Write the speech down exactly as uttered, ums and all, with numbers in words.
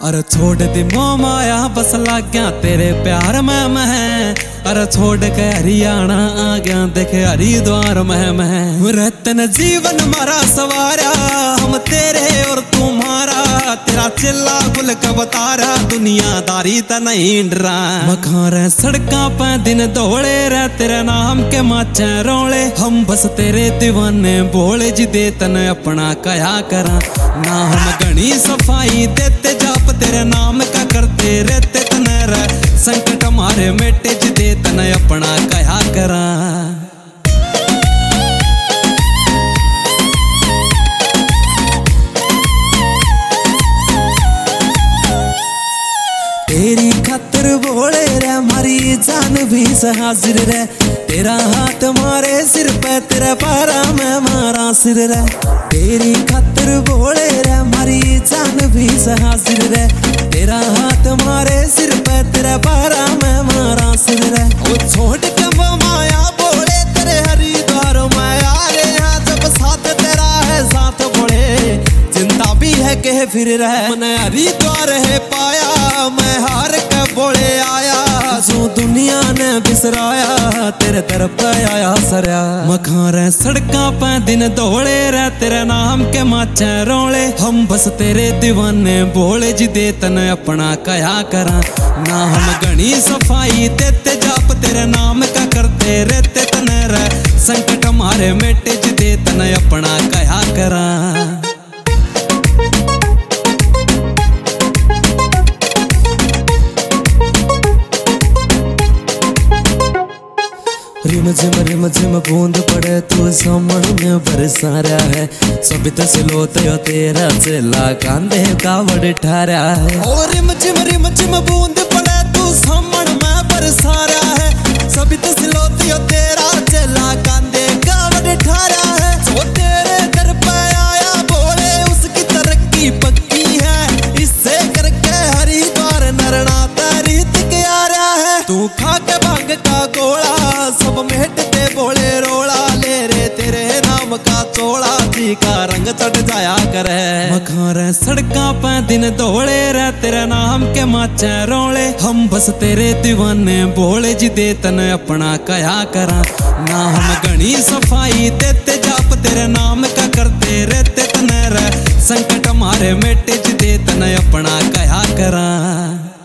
अरे छोड़ दी मोह माया बस लाग गया तेरे प्यार में मैं। अरे छोड़ के हरियाणा आ गया देखे हरिद्वार में मैं। रतन जीवन मारा सवारा हम तेरे और तुम्हारा, तेरा चिल्ला गुल का बतारा दुनियादारी त नहीं डरा। मखारे सड़का पे दिन दौड़े रह तेरे नाम के माचे रोले, हम बस तेरे दीवाने बोले जी दे तन अपना कया करा। ना हम घनी सफाई देते जाप तेरे नाम का करते रहते तने रे, संकट मारे मेटे जी दे तन अपना कया करा। तेरी खातर बोले रे मारी जान भी हाजिर रे, तेरा हाथ मारे सिर पे तेरा पारा में मारा सिर रे। तेरी खातर बोले रे मारी जान भी हाजिर रे, तेरा हाथ मारे सिर पे तेरा पारा में मारा सिर रे। ओ छोड़ के वो माया बोले तेरे हरिद्वार में आ रे, जब साथ तेरा है साथ बोले चिंता भी है कह फिर रहे। मैंने हरिद्वार है पाया मैं हार के बोले आया, जो दुनिया ने बिसराया तेरे तरफ आया सरया। मखारे सड़का पे दिन दौड़े रह तेरे नाम के माचे रोले, हम बस तेरे दीवाने बोले जी दे तन अपना कया करा। ना हम घनी सफाई देते जाप तेरे नाम का करते रहते तने रे, संकट मारे मेटे जी दे तन अपना कया करा। रिम झिम रिम झिम बूंद पड़े तू सामण में बरसा रहा है, सभी तसलो तो तेरा चेला कांधे कावड़ ठारा है। ओ रिम झिम रिम झिम बूंद पड़े तू सामण में बरसा रहा है, सभी तसलो तो तेरा चेला कांधे कावड़ ठारा है। जो तेरे दर पे आया बोले उसकी तरक्की पक्की है, इससे करके हरिद्वार नरना तेरी तिक आ रहा है। तू खा के भाग का गोला सब मेटते बोले रोला, ले रे तेरे नाम का चोला जी का रंग चढ़ जाया करे। मखारे सड़का पे दिन दौड़े रह तेरे नाम के माचे रोले, हम बस तेरे दीवाने बोले जी दे तन अपना कया करा। ना हम घनी सफाई देते जाप तेरे नाम का करते रहते तने रे, संकट मारे मेटे जी दे तन अपना कया करा।